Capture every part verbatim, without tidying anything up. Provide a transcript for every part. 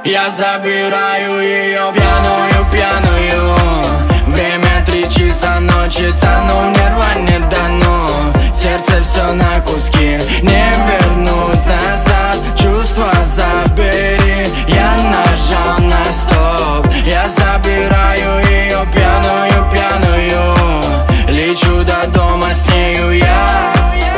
Я забираю ее пьяную, пьяную. Время три часа ночи, тону, мне рвать не дано. Сердце все на куски, не вернуть назад. Чувства забери, я нажал на стоп. Я забираю ее пьяную, пьяную. Лечу до дома с нею я.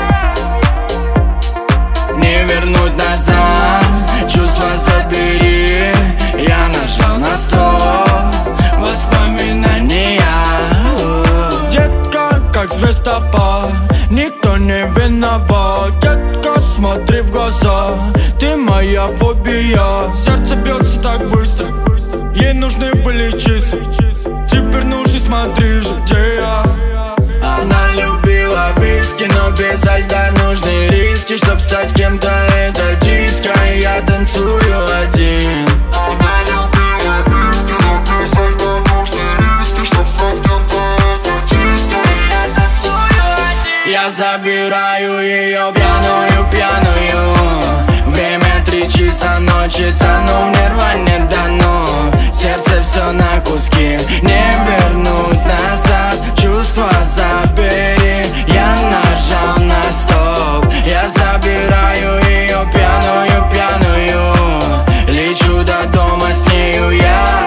Не вернуть назад, чувства забери. Я нажал на стоп, воспоминания. Детка, как звездопад, никто не виноват. Детка, смотри в глаза, ты моя фобия. Сердце бьется так быстро, ей нужны были часы. Теперь ну же смотри же, где я. Она любила виски, но без льда нужны риски. Чтоб стать кем-то, это диско, я танцую один. Она любила виски, но без льда нужны риски. Чтоб стать кем-то, это диско, я танцую один. Я забираю ее пьяную, пьяную. Время три часа ночи, тону, мне рвать не дано. Сердце все на куски, не вернуть назад. Чувства забери, я нажал на стоп. Я забираю ее пьяную, пьяную. Лечу до дома с нею я.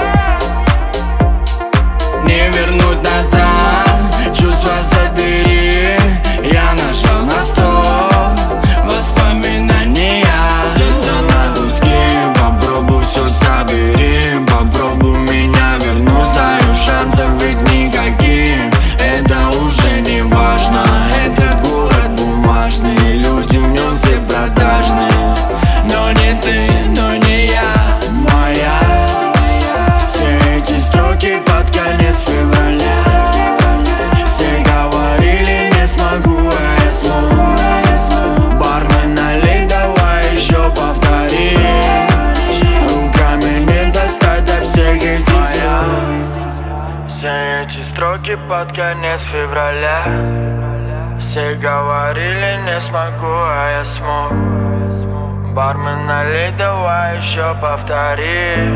Не вернуть назад, чувства забери. Я нажал на стоп, воспоминания. Сердце на куски, попробуй все забери. Попробуй меня вернуть, знаю, шансов ведь никаких. Это уже не важно, этот город бумажный. Люди в нем все продажные. Но не ты, но не я, моя. Все эти строки под конец февраля. Все говорили, не смогу, а я смог. Бармен, налей, давай еще повтори. Руками не достать до всех из тебя. Все эти строки под конец февраля. Все говорили, не смогу, а я смог. Бармен, налей, давай еще повтори.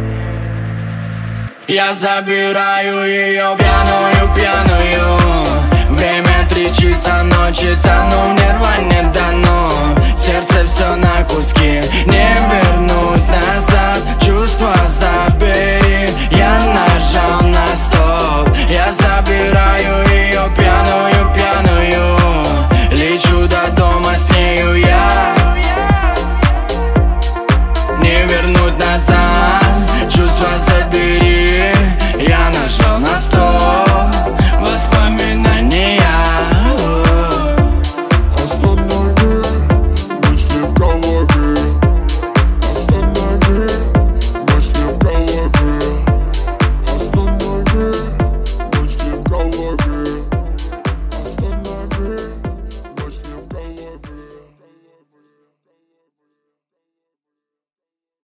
Я забираю ее пьяную, пьяную. Время три часа ночи, тону, мне рвать не дано. Сердце все на куски, не вернуть назад.